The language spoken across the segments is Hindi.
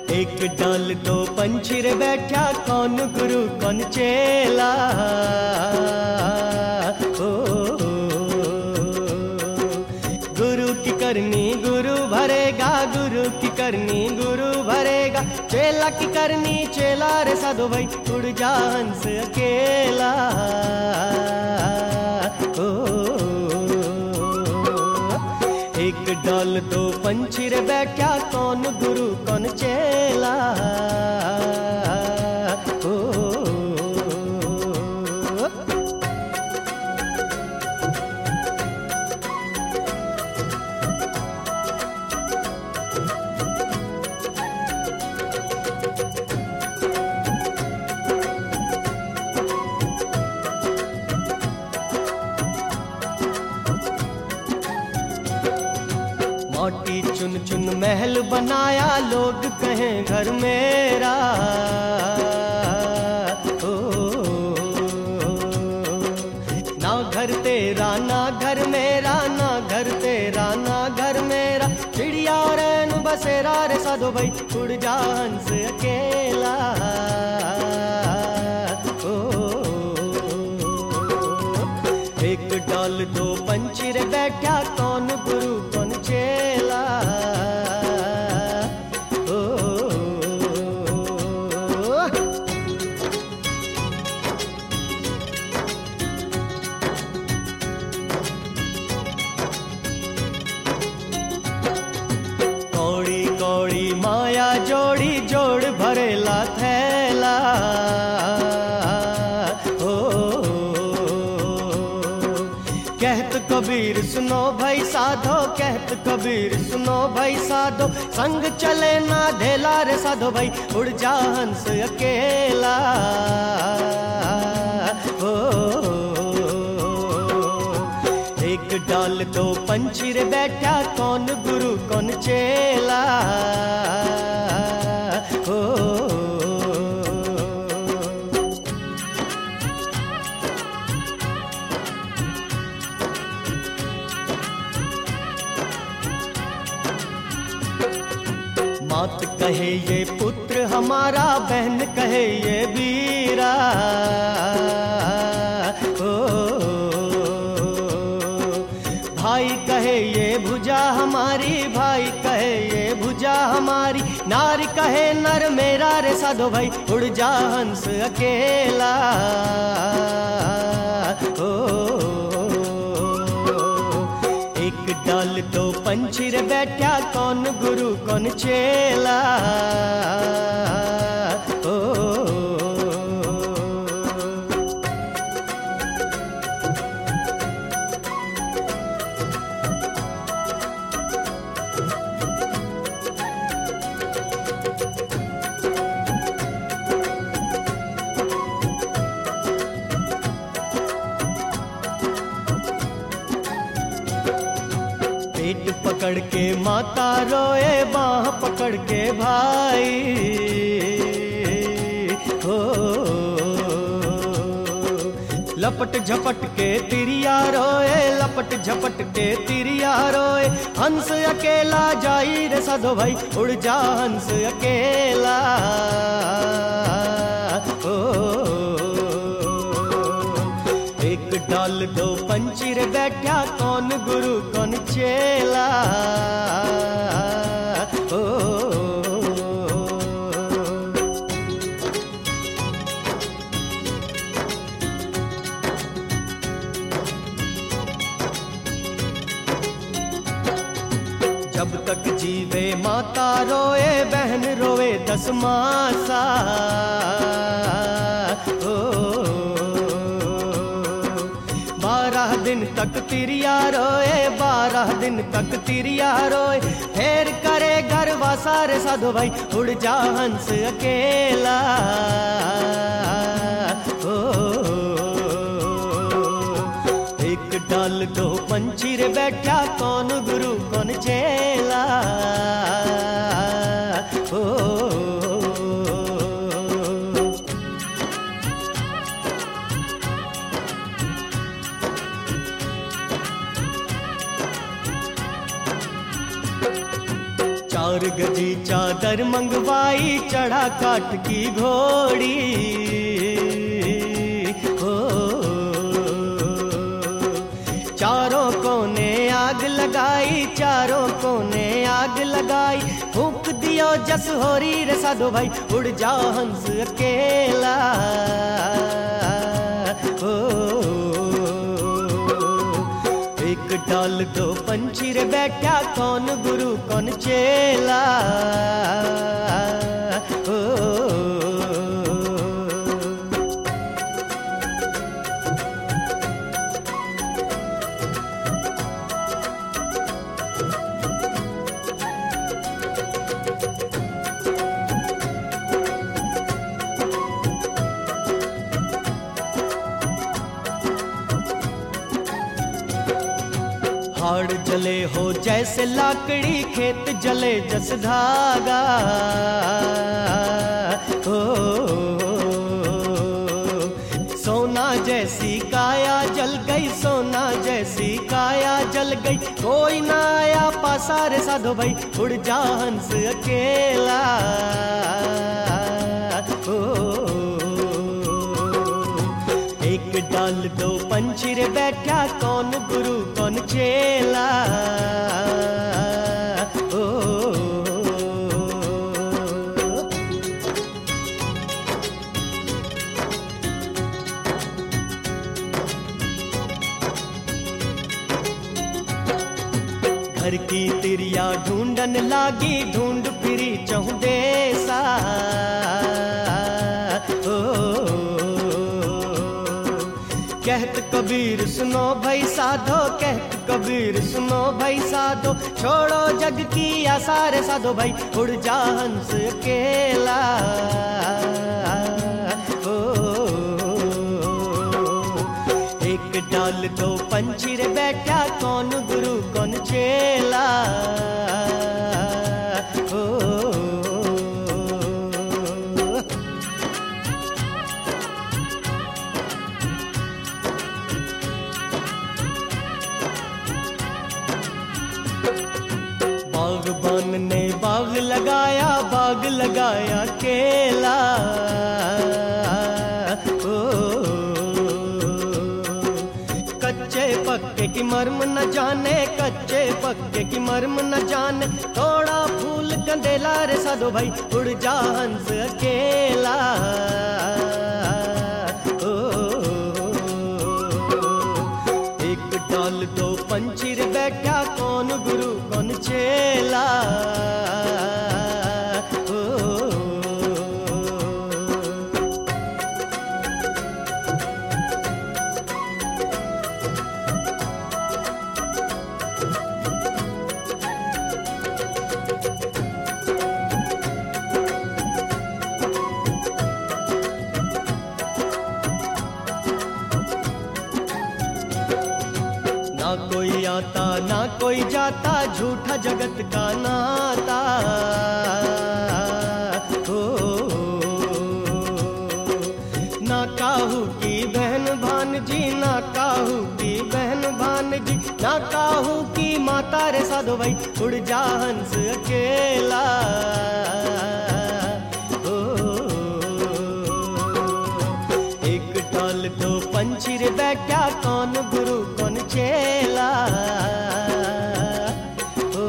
एक डाल दो पंछी रे बैठा, कौन गुरु कौन चेला। ओ गुरु की करनी गुरु भरेगा, गुरु की करनी गुरु भरेगा। चेला की करनी चेला रे साधो भाई, उड़ जा हंस अकेला। ओ एक डाल दो पंछी रे बैठा, कौन गुरु कौन चेला। ओ मोटी चुन चुन महल बनाया, लोग कहें घर मेरा। ओ ना घर तेरा ना घर मेरा, ना घर तेरा ना घर मेरा। चिड़िया रैन बसेरा रे साधो भाई, उड़ जा हंस अकेला। ओ एक डाल दो पंछी रे बैठा, कौन गुरु कौन चेला। ओ कौड़ी कौड़ी माया जोड़ी, जोड़ भरेला थैला। कहत कबीर सुनो भाई साधो, कहत कबीर सुनो भाई साधो। संग चले ना ढेला रे साधो भाई, उड़ जा हंस अकेला। ओ एक डाल दो पंछी रे बैठा, कौन गुरु कौन चेला। ओ मात कहे ये पुत्र हमारा, बहन कहे ये वीरा। ओ भाई कहे ये भुजा हमारी, भाई कहे ये भुजा हमारी। नारी कहे नर मेरा रे साधो भाई, उड़ जा हंस अकेला। ओ एक डाल दो पंछी रे बैठा, कौन गुरु कौन चेला। ओ पेट पकड़ के माता रोए, बाह पकड़ के भाई। हो लपट झपट के तिरिया रोए, लपट झपट के तिरिया रोए। हंस अकेला जाई रे साधो भाई, उड़ जा हंस अकेला। ओ एक डाल दो पंछी रे बैठा, कौन गुरु कौन चेला। ओ जब तक जीवे माता रोए, बहन रोए 10 मासा। ओ 12 दिन तक तिरिया रोए, 12 दिन तक तिरिया रोए। फेर करे घर वासा रे साधो भाई, उड़ जा हंस अकेला। ओ एक डाल दो पंछी रे बैठा, कौन गुरु कौन चेला। ओ 4 गजी चादर मंगवाई, चढ़ा काठ की घोड़ी। हो चारों कोने आग लगाई, चारों कोने आग लगाई। फूंक दियो जस होरी रे साधो भाई, उड़ जा हंस अकेला। हो एक डाल दो पंछी रे बैठा, कौन गुरु कौन चेला। हो हाड़ जले हो जैसे लाकड़ी, खेत जले जस धागा। हो सोना जैसी काया जल गई, सोना जैसी काया जल गई। कोई ना आया पासा रे साधो भाई, उड़ जा हंस अकेला। हो एक डाल दो पंछी रे बैठा, कौन गुरु कौन चेला। ओ घर की तिरिया ढूंढन लागी, ढूंढ फिरी चहु देसा। कहत कबीर सुनो भाई साधो, कहत कबीर सुनो भाई साधो। छोड़ो जग की आशा रे साधो भाई, उड़ जा हंस अकेला। ओ एक डाल दो पंछी रे बैठा, कौन गुरु कौन चेला। ओ बागबान ने बाग लगाया, बाग लगाया केला। ओ कच्चे पक्के की मर्म न जाने, कच्चे पक्के की मर्म न जाने। थोड़ा फूल कंदेला रे साधो भाई, उड़ जा हंस अकेला। ओ एक डाल दो पंछी रे बैठा, कौन गुरु कौन चेला। ओ ना कोई आता ना कोई जाता, झूठा जगत का नाता। हो ना काहू की बहन भानजी, ना काहू की बहन भानजी। ना काहू की माता रे साधो भाई, उड़ जा हंस अकेला। हो एक डाल दो पंछी रे बैठा, कौन गुरु कौन चेला। ओ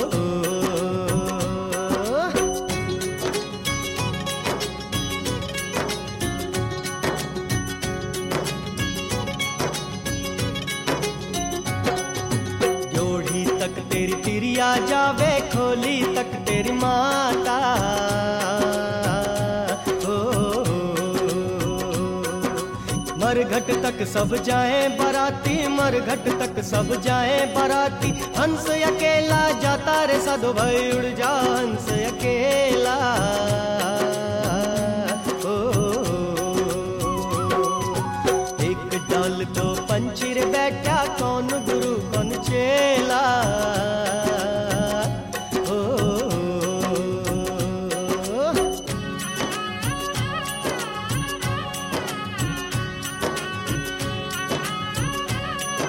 जोड़ी तक तेरी तिरिया जावे, खोली तक तेरी माता। मरघट तक सब जाए बराती, मरघट तक सब जाए बराती। हंस अकेला जाता रे साधो भाई, उड़ जा हंस अकेला। ओ एक डाल दो पंछी रे बैठा, कौन गुरु कौन चेला।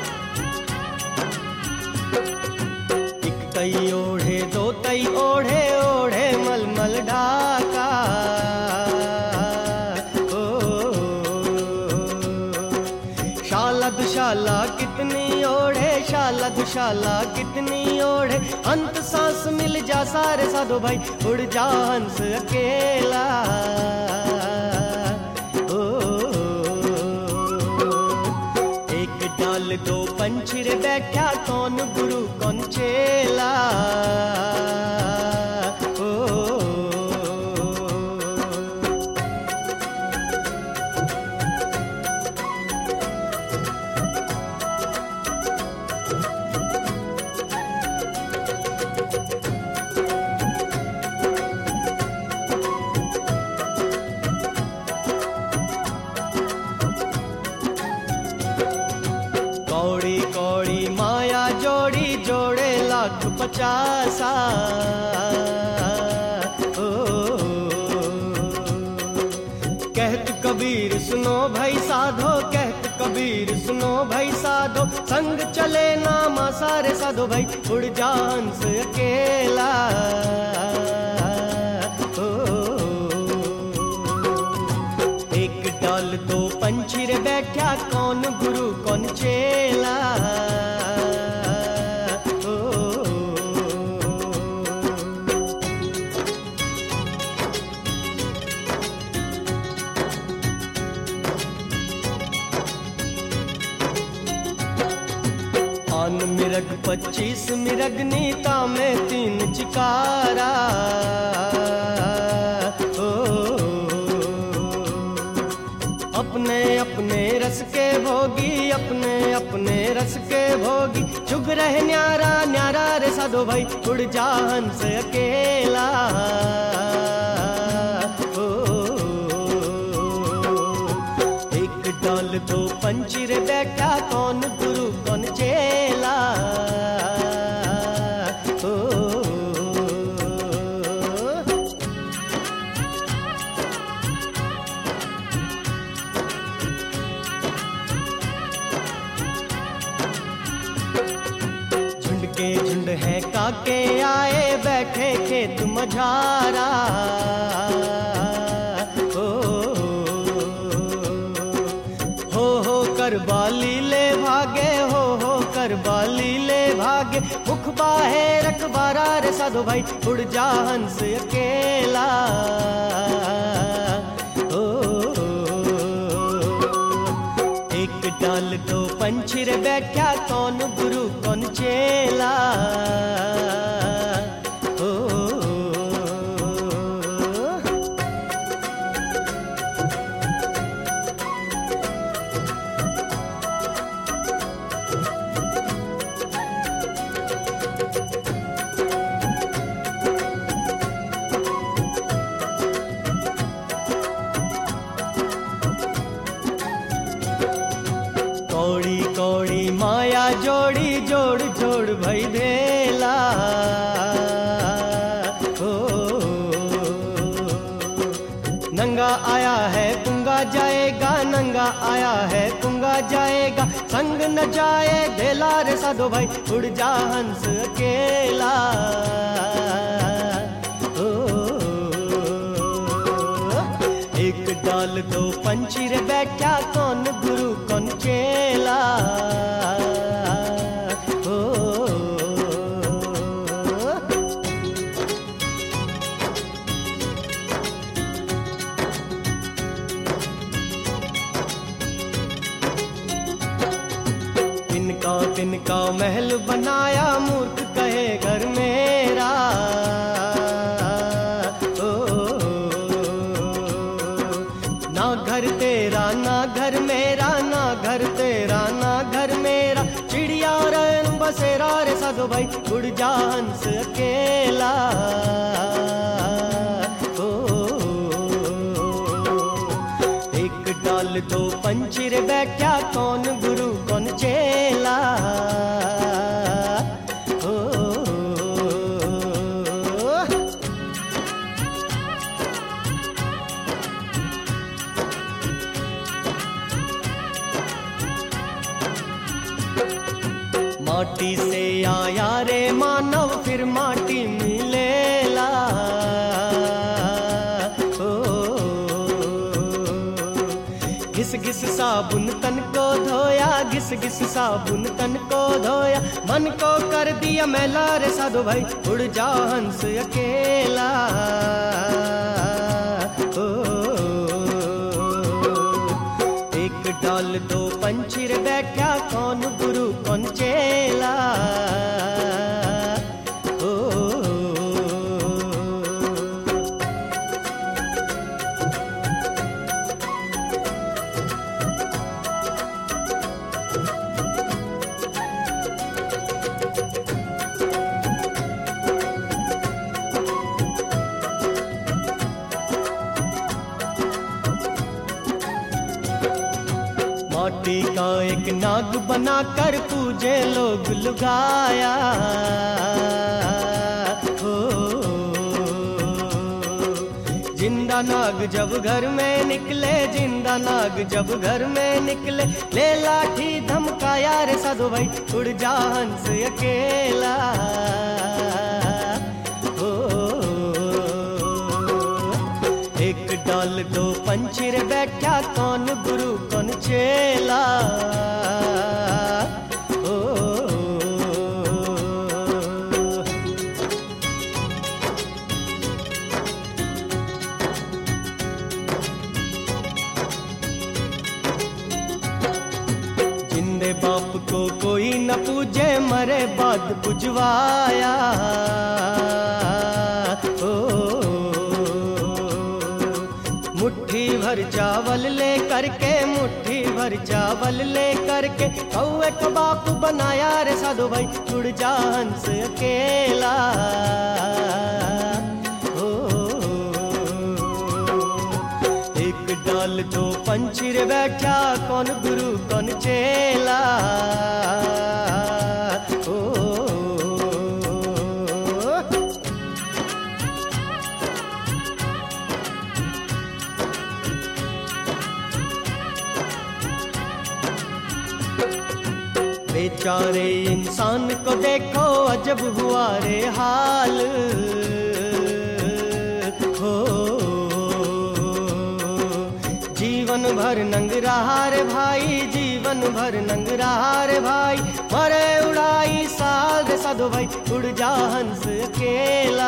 तई ओढ़े दो तई ओढ़े, ढाका। शाला दुशाला कितनी ओढ़े, शाला दुशाला कितनी ओढ़े, अंत सांस मिल जा सारे साधो भाई, उड़ जा हंस अकेला। एक डाल दो पंछी रे बैठा, कौन गुरु कौन चेला। कौड़ी कौड़ी माया जोड़ी, जोड़े लाख पचासा। कहत कबीर सुनो भाई साधो, कहत कबीर सुनो भाई साधो, संग चले नामा सारे साधो भाई, उड़ जा हंस अकेला। एक डाल दो पंछी रे बैठा, कौन गुरु कौन चेला। आन मिरग 25 मिरग नीता में 3 चिकारा। अपने अपने रस के भोगी, अपने अपने रस के भोगी, चुग रहे न्यारा न्यारा रे साधो भाई, उड़ जा हंस अकेला। एक डाल दो पंछी रे बैठा, कौन गुरु कौन चेला। झुंड के झुंड है काके आए, बैठे खेत मझारा। हो कर बाली ले भागे, हो कर बाली ले भागे, मुख बाहे रखबारा रे साधो भाई, उड़ जा हंस अकेला। एक डाल दो पंछी रे बैठा, कौन गुरु कौन चेला। कौड़ी कौड़ी माया जोड़ी, जोड़ जोड़ भई भेला। नंगा आया है पुंगा जाएगा, नंगा आया है पुंगा जाएगा, संग न जाए धेला रे साधो भाई, उड़ जा हंस अकेला। एक डाल दो पंछी रे बैठा, कौन गुरु कौन चेला। तिनका महल बनाया, मूर्ख कहे घर मेरा। ना घर तेरा ना घर मेरा, ना घर तेरा ना घर मेरा, चिड़िया रैन बसेरा रे साधो भाई, उड़ जा हंस अकेला। एक डाल दो पंछी रे बैठा, कौन गुरु कौन चेला। माटी से आया रे मानव, फिर माटी मिलेला। घिस साबुन तन को धोया, घिस घिस साबुन तन को धोया, मन को कर दिया मैला रे साधो भाई, उड़ जा हंस अकेला। ओ, एक डाल दो पंछी रे बैठा, कौन गुरु कौन चेला। माटी का एक नाग बनाकर पूजे लोग लुगाया। हो जिंदा नाग जब घर में निकले, जिंदा नाग जब घर में निकले, ले लाठी धमकाया रे साधु भाई, उड़ जा हंस अकेला। एक डाल दो पंछी रे बैठा, कौन गुरु कौन चेला। ओ, जिंदे बाप को कोई न पूजे, मरे बाद पुजवाया। मुट्ठी भर चावल ले करके, मुट्ठी भर चावल ले करके, कौए को बाप बनाया रे साधु भाई, उड़ जा हंस अकेला। ओ, एक डाल दो पंछी रे बैठा, कौन गुरु कौन चेला। ओ, बेचारे इंसान को देखो, अजब हुआ रे हाल। हो जीवन भर नंग रहा रे भाई, जीवन भर नंग रहा रे भाई, मरे उड़ाई साल रे साधो भाई, उड़ जा हंस अकेला।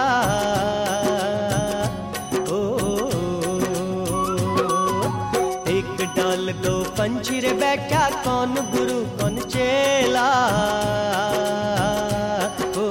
डाल दो पंछी रे बैठा, कौन गुरु कौन चेला। ओ,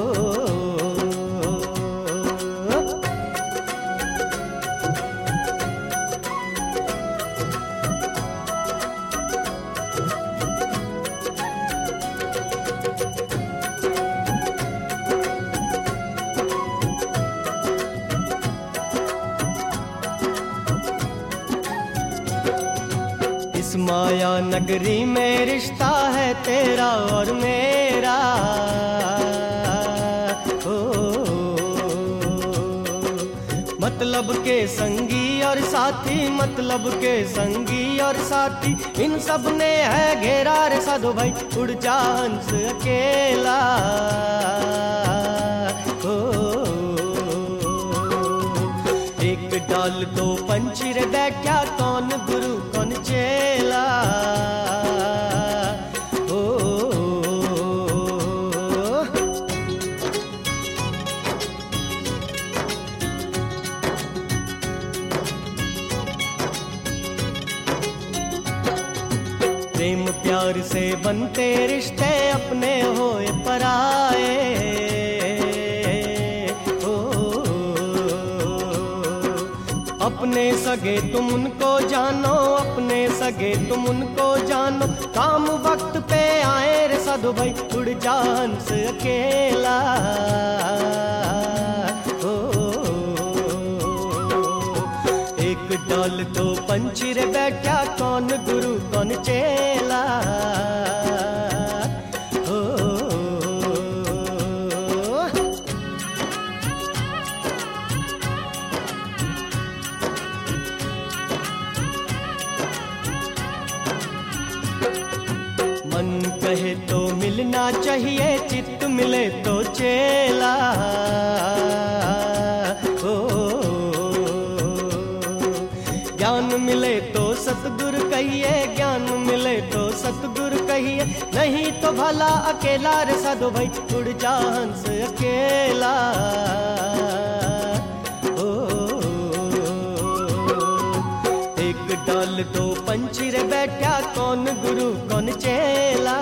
माया नगरी में रिश्ता है तेरा और मेरा। ओ, मतलब के संगी और साथी, मतलब के संगी और साथी, इन सब ने है घेरा रे साधु भाई, उड़ जा हंस अकेला। ओ, एक डाल दो पंछी रे बैठा, कौन गुरु कौन चेला। ओ, प्रेम प्यार से बनते रिश्ते, अपने होए पराए। अपने सगे तुम उनको जानो, अपने सगे तुम उनको जानो, काम वक्त पे आए रे साधु भाई, उड़ जा हंस अकेला। ओ, एक डाल दो पंछी रे बैठा, कौन गुरु कौन चेला। मन कहे तो मिलना चाहिए, चित्त मिले तो चेला। ओ, ज्ञान मिले तो सतगुरु कहिए, नहीं तो भला अकेला रे साधो भाई उड़ जा हंस अकेला। ओ, एक डाल दो पंछी रे बैठा कौन गुरु कौन चेला।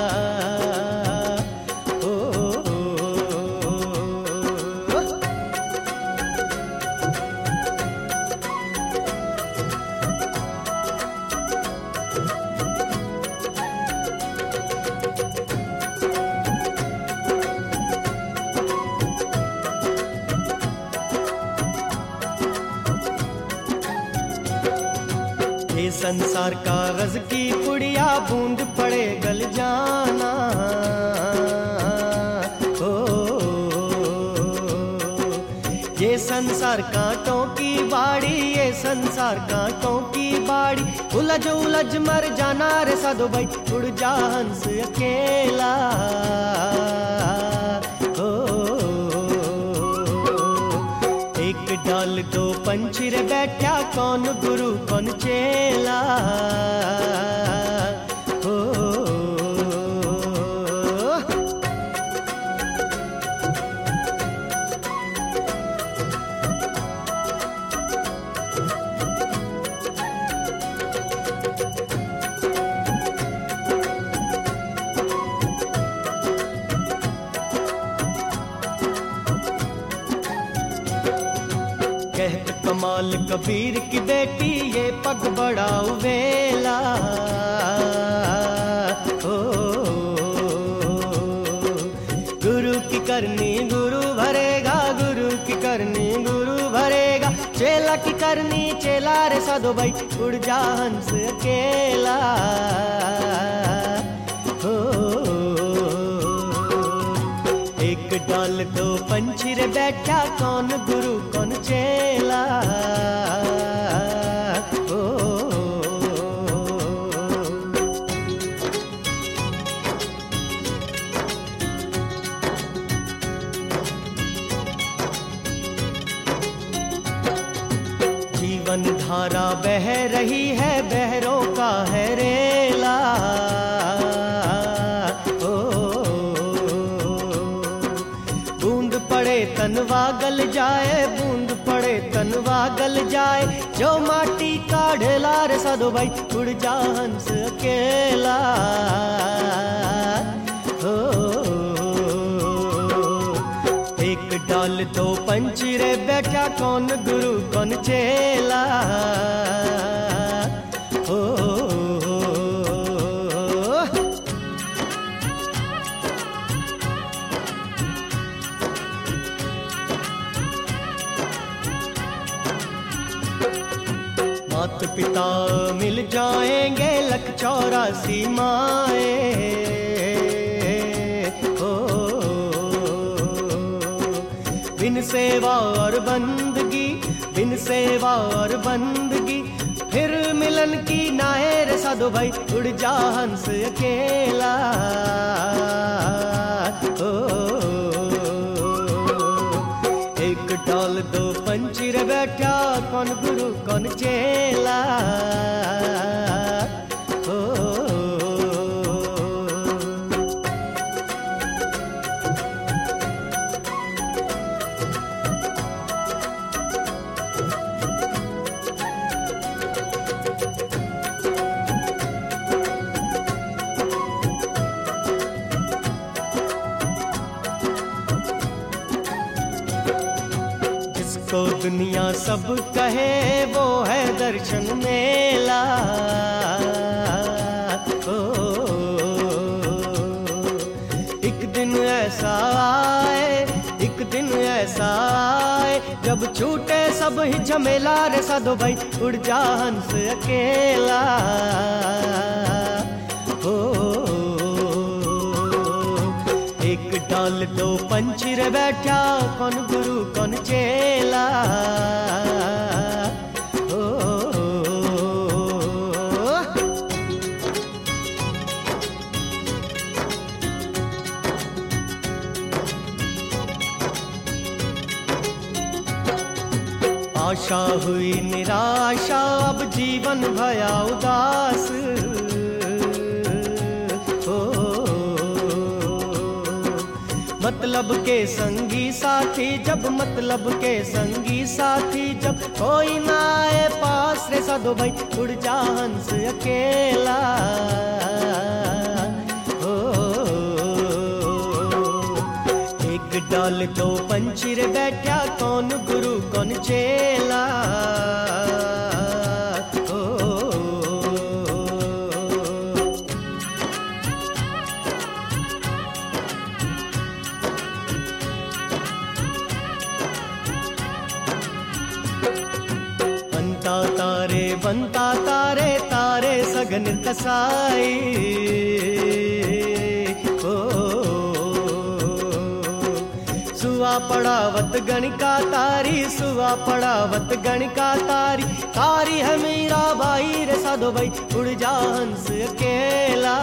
ये संसार का रज की पुड़िया बूंद पड़े गल जाना। ओ, ये संसार कांटों की बाड़ी, ये संसार कांटों की बाड़ी, उलझ उलझ मर जाना रे साधो भाई उड़ जा हंस अकेला। एक डाल दो पंछी रे बैठा कौन गुरु कौन चेला। ओ, कहत कमाल कबीर की बेटी ये पग बड़ा उवेला। ओ, गुरु की करनी गुरु भरेगा, गुरु की करनी गुरु भरेगा, चेला की करनी चेला रे साधो भाई उड़ जा हंस अकेला। एक डाल दो पंछी रे बैठा कौन गुरु कौन चेला। ओ, जीवन धारा बह रही है बहरों का है रेला। बूंद पड़े तनवा गल जाए, बूंद पड़े तनवा गल जाए, जो माटी का ढेला रे साधो भाई उड़ जा हंस अकेला। ओ, एक डाल दो पंछी रे बैठा कौन गुरु कौन चेला। ओ, मात पिता मिल जाएंगे लख 84 माए। ओ, बिन सेवा और बंदगी, बिन सेवा और बंदगी, फिर मिलन की नाहे रे साधो भाई उड़ जा हंस अकेला। ओ, एक डाल दो पंछी रे बैठा कौन गुरु कौन चेला। ओ, तो दुनिया सब कहे वो है दर्शन मेला। ओ, एक दिन ऐसा आए, एक दिन ऐसा आए, जब छूटे सब ही झमेला रे साधो भाई उड़ जा हंस अकेला। ओ, एक डाल दो पंछी रे बैठा कौन गुरु कौन चेला। ओ, आशा हुई निराशा अब जीवन भया उदास। ओ, मतलब के संगी साथी जब, मतलब के संगी साथी जब, कोई ना आए पास रे साधो भाई उड़ जा हंस अकेला। एक डाल दो पंछी रे बैठा, कौन गुरु कौन चेला। बनता तारे तारे सगन कसाई। सुआ पड़ावत गणिका तारी, सुआ पड़ावत गणिका तारी, तारी है मीरा बाई रे साधो भाई उड़ जा हंस अकेला।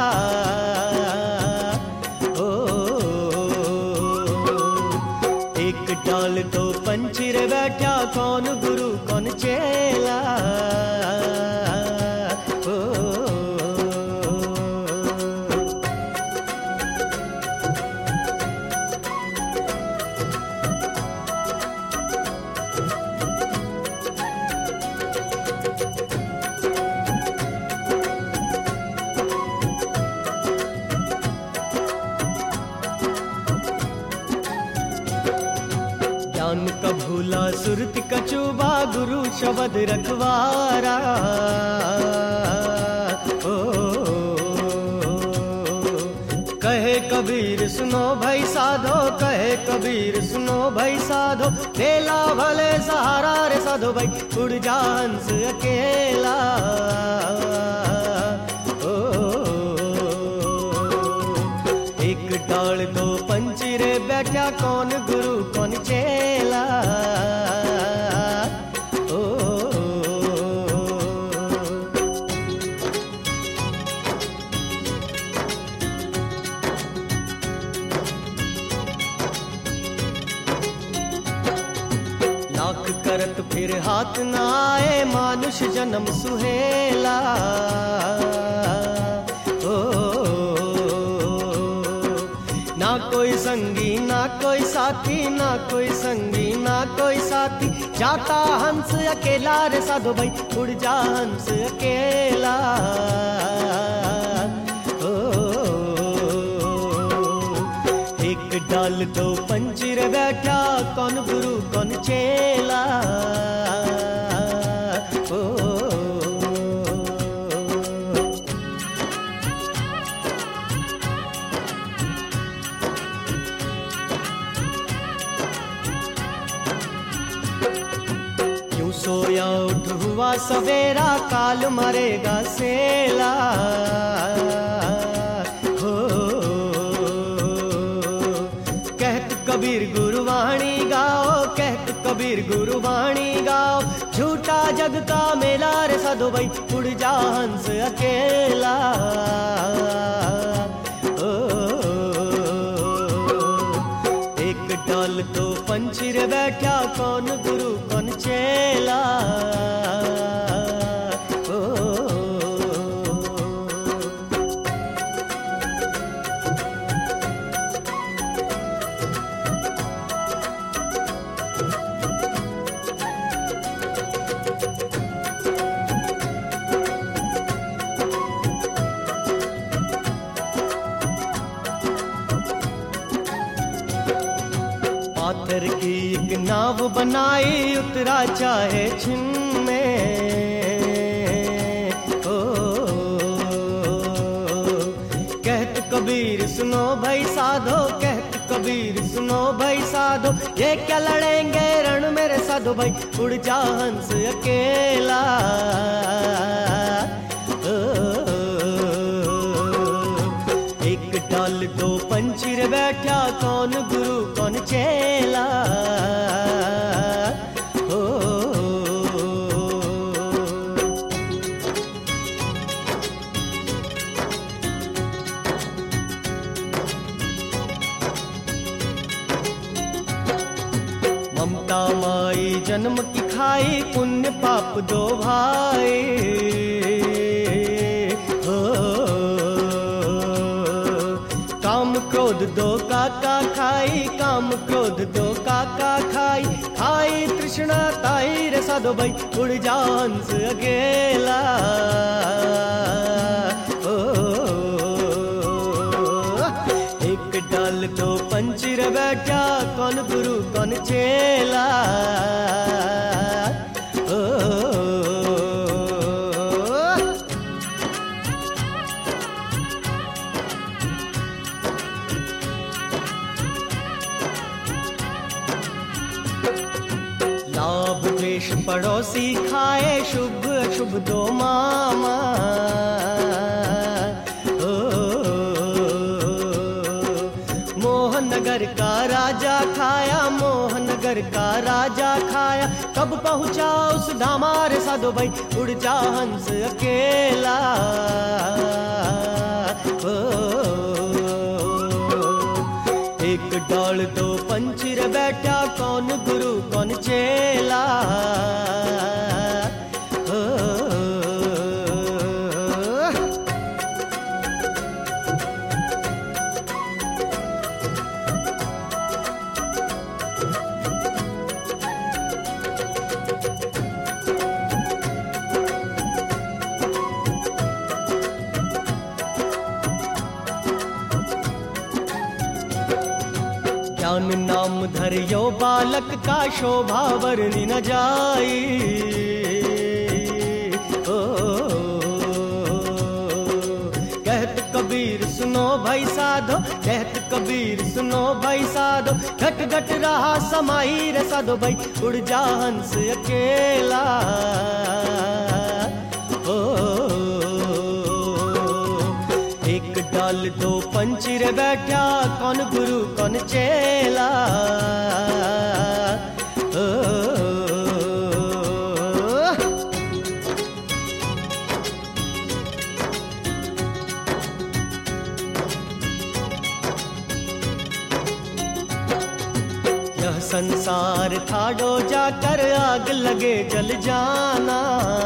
एक डाल दो पंछी रे बैठा, कौन गुरु कौन चेला। ज्ञान का भूला सुरति कचुबा, गुरु शब्द रखवारा। कहे कबीर सुनो भाई साधो, कहे कबीर सुनो भाई साधो, लेला भले सहारा रे साधो भाई उड़ जा हंस अकेला। एक डाल दो पंछी रे बैठा, कौन गुरु कौन चेला। लाख करत फिर हाथ ना आए, मानुष जन्म सुहेला। ना कोई संगी ना कोई साथी, ना कोई संगी ना कोई साथी, जाता हंस अकेला रे साधो भाई उड़ जा हंस अकेला। एक डाल दो पंछी रे बैठा, कौन गुरु कौन चेला। सोया उठ हुआ सवेरा, काल मरेगा सेला। हो कहत कबीर गुरुवाणी गाओ, कहत कबीर गुरुवाणी गाओ, झूठा जग का मेला रे साधो भाई उड़ जा हंस अकेला। एक डाल दो पंछी रे बैठा, कौन गुरु कौन चेला। पाथर की एक नाव बनाई, उतरा चाहे छिन में। कहत कबीर सुनो भाई साधो, कहत कबीर सुनो भाई साधो, ये क्या लड़ेंगे रण मेरे साधो भाई उड़ जा हंस अकेला। एक डाल दो पंछी रे बैठा, कौन गुरु कौन चेला। ममता माई जन्म की खाई, पुण्य पाप दो भाई। काम क्रोध दो काका खाए, लाई, काम क्रोध दो काका खाई, खाई तृष्णा ताई रे साधो भाई, उड़ जा हंस अकेला। ओ, एक डाल दो पंछी रे बैठा, कौन गुरु कौन चेला। लाभ द्वेष पड़ोसी खाए, शुभ अशुभ दो मामा। ओ, मोहनगर का राजा खाया, मोहनगर का राजा खाया, कब पहुंचा उस धामा रे साधो भाई, उड़ जा हंस अकेला। ओ, एक डाल दो पंछी रे बैठा, कौन गुरु कौन चेला। ज्ञान नाम धरियो बालक का, शोभा वर्णि न जाई। ओ, कहत कबीर सुनो भाई साधो, कहत कबीर सुनो भाई साधो, घट घट रहा समाई रे साधो भाई, उड़ जा हंस अकेला। ओ, एक डाल दो पंछी रे बैठा, कौन गुरु कौन चेला। ओ, यह संसार ठाडो जाकर, आग लगे जल जाना।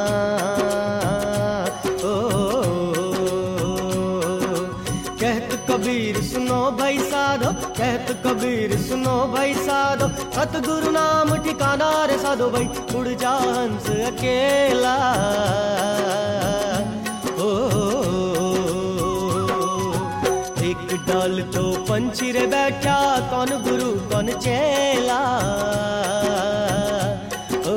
कहत कबीर सुनो भाई साधो, कहत कबीर सुनो भाई साधो, सतगुरु नाम ठिकाना रे साधो भाई, उड़ जा हंस अकेला। ओ, एक डाल तो पंछी रे बैठा, कौन गुरु कौन चेला। ओ,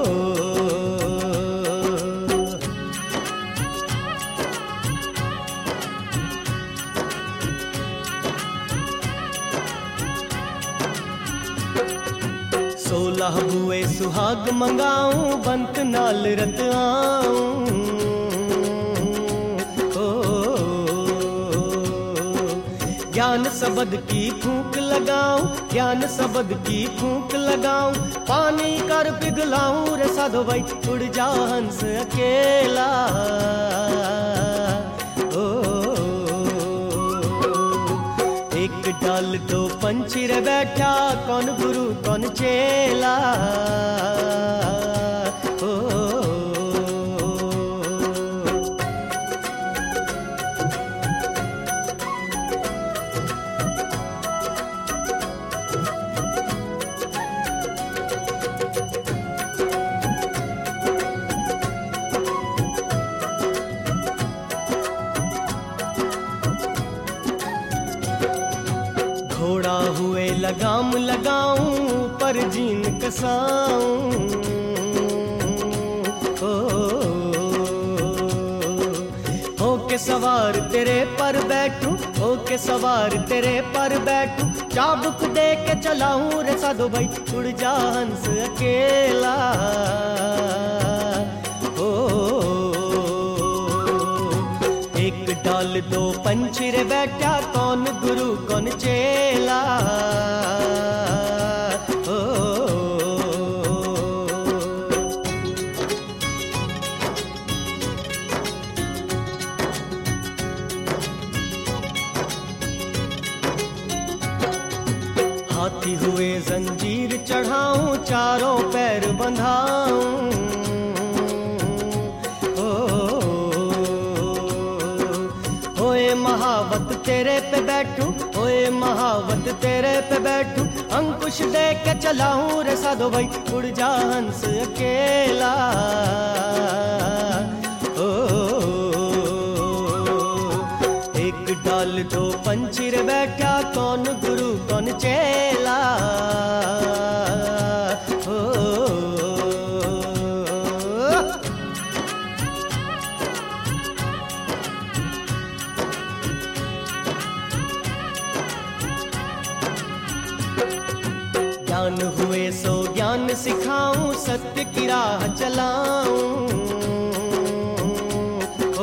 सोलह बुए सुहाग मंगाऊं, बंत नाल रत आऊं। ओ, ज्ञान सबद की फूंक लगाऊं, ज्ञान सबद की फूंक लगाऊं, पानी कर पिघलाऊं रे साधो भाई, उड़ जा हंस अकेला। ओ, एक डाल दो पंछी रे बैठा, कौन गुरु कौन चेला। ओ, घोड़ा हुए लगाम लगाऊं, पर जीन कसाऊं। हो के सवार तेरे पर बैठूं, हो के सवार तेरे पर बैठूं, चाबुक दे के चलाऊं रे साधो भाई, उड़ जा हंस अकेला। ओ, एक डाल दो पंछी रे बैठा, कौन गुरु कौन चेला। ओ, हाथी हुए जंजीर चढ़ाऊं, चारों पैर बंधाऊं। होए महावत तेरे पे बैठूं, होए महावत तेरे पे बैठूं, अंकुश दे के चलाऊं रे साधो भाई, उड़ जा हंस अकेला। ओ, एक डाल दो पंछी रे बैठा, कौन गुरु कौन चेला। ज्ञान हुए सो ज्ञान सिखाऊं, सत्य की राह चलाऊं। ओ,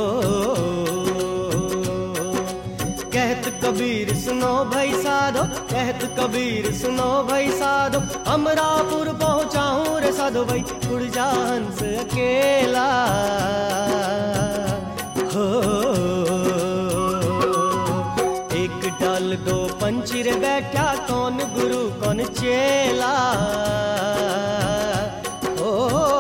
कहत कबीर सुनो भाई साधो, कहत कबीर सुनो भाई साधो, अमरापुर पहुंचाऊं रे साधो भाई, उड़ जा हंस अकेला। हो, एक डाल दो पंछी रे बैठा, कौन गुरु कौन चेला। ओ,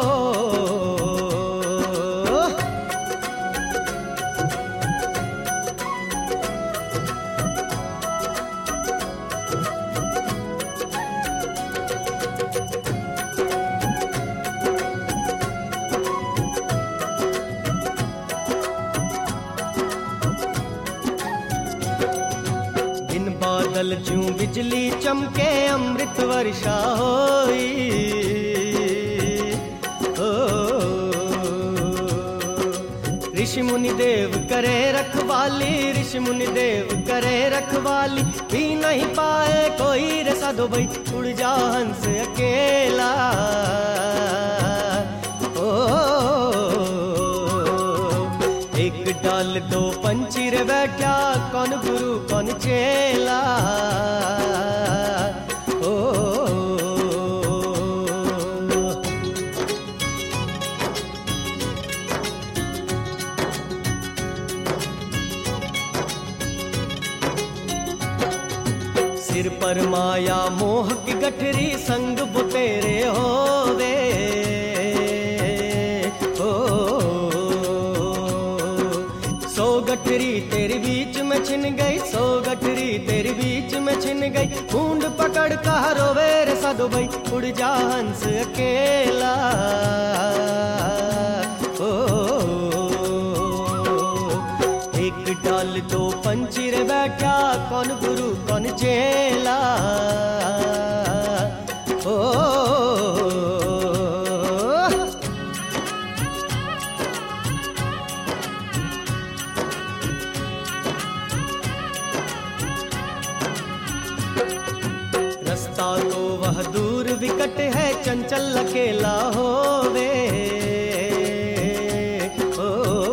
बादल चूं बिजली चमके, अमृत वर्षा होई। ओ, ऋषि मुनि देव करे रखवाली, ऋषि मुनि देव करे रखवाली, भी नहीं पाए कोई रे साधो भाई, उड़ जा हंस अकेला। ओ, एक डाल दो पंछी रे बैठा, कौन गुरु कौन चेला। ओ, सिर पर माया मोह की गठरी, संग वो तेरे होवे। सो गठरी तेरी बीच में छिन गई, सो गठरी तेरी बीच में छिन गई, बूंद पकड़ का रोवे रे साधो भाई, उड़ जा हंस अकेला। ओ, एक डाल दो पंछी रे बैठा, कौन गुरु कौन चेला। ओ, रास्ता तो वह दूर विकट है, चंचल अकेला होवे। ओ,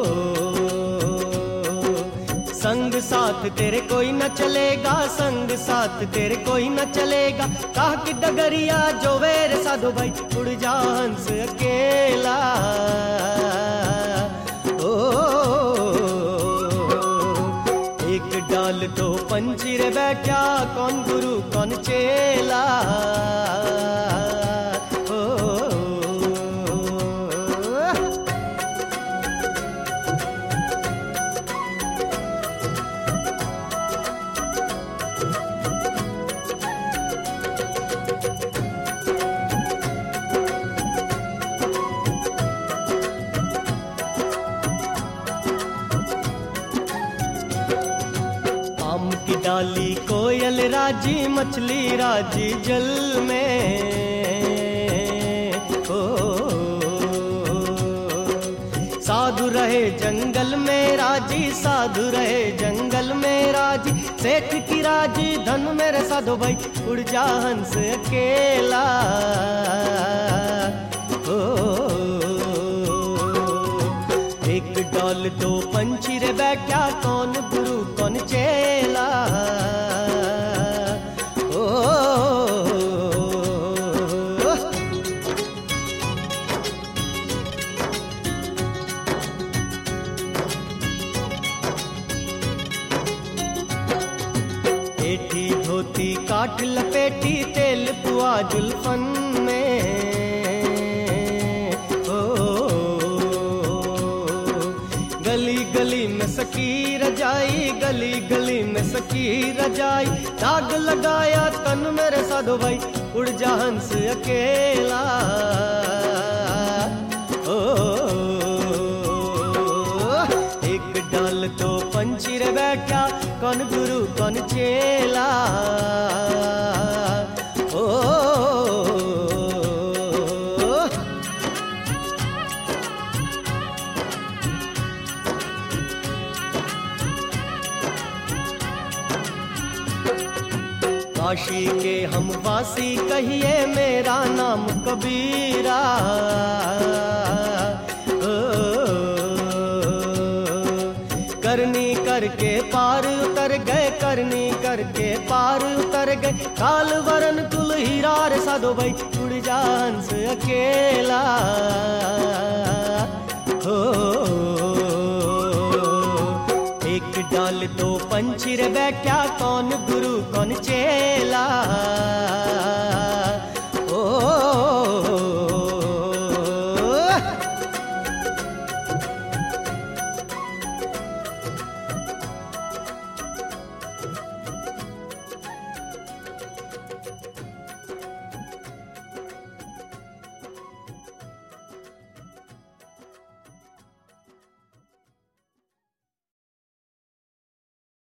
संग साथ तेरे कोई न चलेगा, संग साथ तेरे कोई न चलेगा, काह की डगरिया जो रे साधो भाई, उड़ जा हंस अकेला। ओ, एक डाल दो पंछी रे बैठा, कौन गुरु कौन चेला। ओ, आम की डाली कोयल राजी, मछली राजी जल में। ओ, साधु रहे जंगल में राजी, साधु रहे जंगल में राजी, सेठ की राजी धन मेरे साधो भाई, उड़ जा हंस अकेला। ओ, एक डाल दो पंछी रे बैठा, कौन गुरु कौन चेला। ओ, एठी धोती काट लपेटी, तेल पुआ जुल्फन में। गली गली में सकीर जाई, गली गली में सकीर रजाई, दाग लगाया तन मेरे साधो भाई, उड़ जा हंस अकेला। ओ एक डाल तो पंछी रे बैठा, कौन गुरु कौन चेला। ओ काशी के हम वासी कहिए मेरा नाम कबीरा। करनी करके पार उतर गए, करनी करके पार उतर गए, काल वरन कुल हीरा रे साधो भाई, उड़ जा हंस अकेला। हो एक डाल तो पंछी रे बैठा, कौन गुरु कौन चेला।